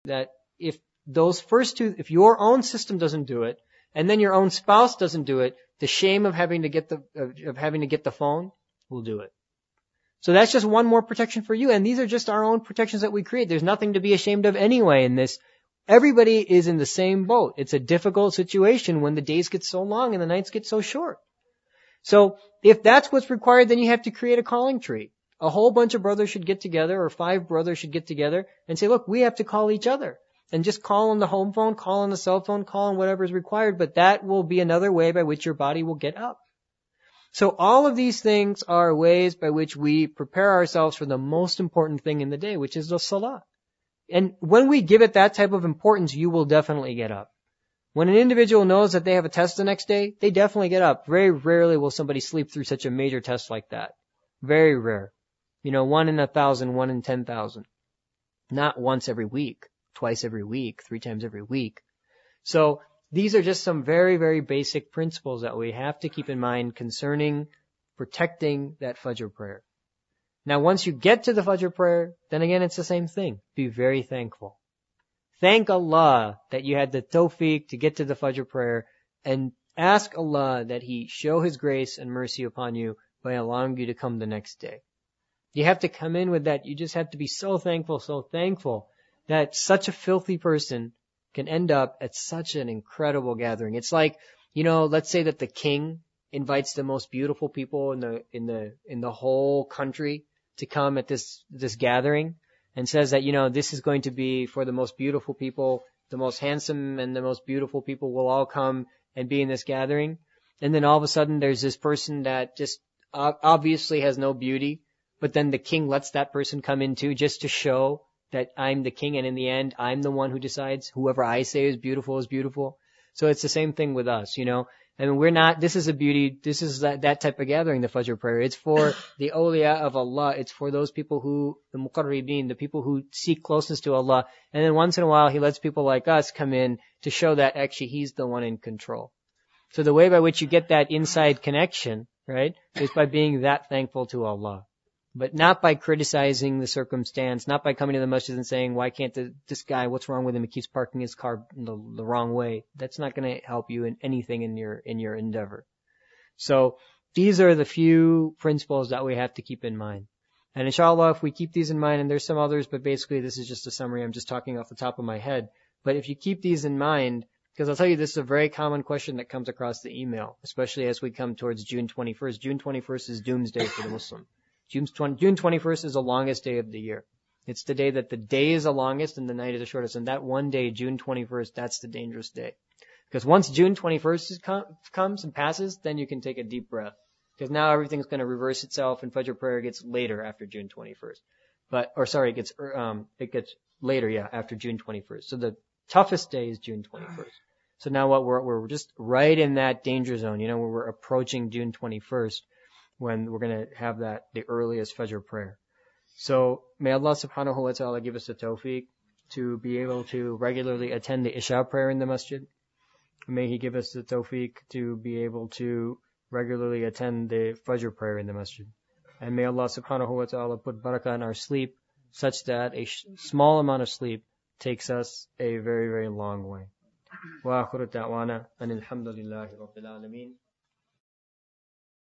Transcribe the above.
that if those first two, if your own system doesn't do it, and then your own spouse doesn't do it, the shame of having to get the phone will do it. So that's just one more protection for you. And these are just our own protections that we create. There's nothing to be ashamed of anyway in this. Everybody is in the same boat. It's a difficult situation when the days get so long and the nights get so short. So if that's what's required, then you have to create a calling tree. A whole bunch of brothers should get together, or 5 brothers should get together and say, look, we have to call each other. And just call on the home phone, call on the cell phone, call on whatever is required. But that will be another way by which your body will get up. So all of these things are ways by which we prepare ourselves for the most important thing in the day, which is the salah. And when we give it that type of importance, you will definitely get up. When an individual knows that they have a test the next day, they definitely get up. Very rarely will somebody sleep through such a major test like that. Very rare. 1 in 1,000, 1 in 10,000. Not once every week, twice every week, 3 times every week. So these are just some very, very basic principles that we have to keep in mind concerning protecting that Fajr prayer. Now, once you get to the Fajr prayer, then again, it's the same thing. Be very thankful. Thank Allah that you had the tawfiq to get to the Fajr prayer, and ask Allah that He show His grace and mercy upon you by allowing you to come the next day. You have to come in with that. You just have to be so thankful that such a filthy person can end up at such an incredible gathering. It's like, let's say that the king invites the most beautiful people in the whole country to come at this gathering, and says that, this is going to be for the most beautiful people, the most handsome and the most beautiful people will all come and be in this gathering. And then all of a sudden there's this person that just obviously has no beauty, but then the king lets that person come in too, just to show that I'm the king, and in the end, I'm the one who decides. Whoever I say is beautiful is beautiful. So it's the same thing with us, this is that type of gathering, the Fajr prayer. It's for the awliya of Allah. It's for those people the muqarribeen, the people who seek closeness to Allah. And then once in a while, He lets people like us come in to show that actually He's the one in control. So the way by which you get that inside connection, right, is by being that thankful to Allah. But not by criticizing the circumstance, not by coming to the masjid and saying, why can't this guy, what's wrong with him? He keeps parking his car the wrong way. That's not going to help you in anything in your endeavor. So these are the few principles that we have to keep in mind. And inshallah, if we keep these in mind, and there's some others, but basically this is just a summary. I'm just talking off the top of my head. But if you keep these in mind, because I'll tell you, this is a very common question that comes across the email, especially as we come towards June 21st. June 21st is doomsday for the Muslim. June 21st is the longest day of the year. It's the day that the day is the longest and the night is the shortest. And that one day, June 21st, that's the dangerous day. Because once June 21st comes and passes, then you can take a deep breath. Because now everything's going to reverse itself, and Fajr prayer gets later after June 21st. It gets later, after June 21st. So the toughest day is June 21st. So now we're just right in that danger zone, where we're approaching June 21st. When we're going to have the earliest Fajr prayer. So may Allah subhanahu wa ta'ala give us the tawfiq to be able to regularly attend the Isha prayer in the masjid. May He give us the tawfiq to be able to regularly attend the Fajr prayer in the masjid. And may Allah subhanahu wa ta'ala put barakah in our sleep, such that a small amount of sleep takes us a very, very long way. Wa akhiru da'wana anil hamdulillahi rabbil alameen.